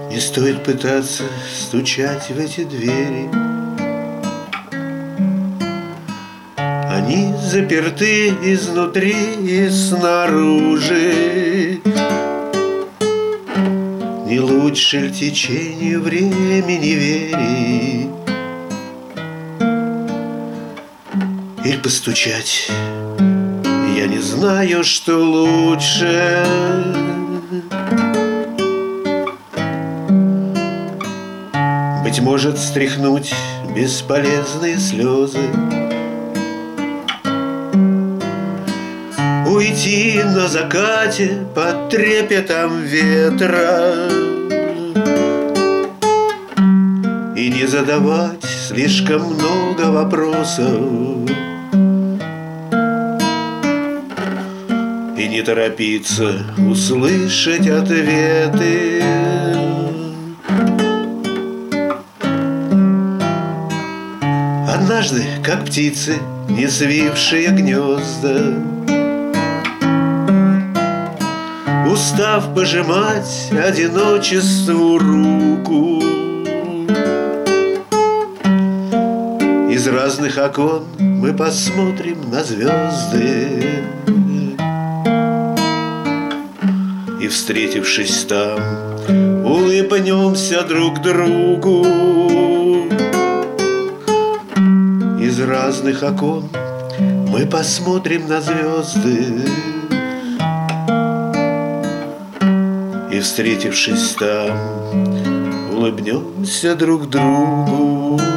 Не стоит пытаться стучать в эти двери. Они заперты изнутри и снаружи. Не лучше ли течению времени верить? Или постучать? Я не знаю, что лучше. Быть может, стряхнуть бесполезные слезы, уйти на закате под трепетом ветра и не задавать слишком много вопросов, и не торопиться услышать ответы. Однажды, как птицы, не свившие гнезда, устав пожимать одиночеству руку, из разных окон мы посмотрим на звезды и, встретившись там, улыбнемся друг другу. Из разных окон мы посмотрим на звезды и, встретившись там, улыбнемся друг другу.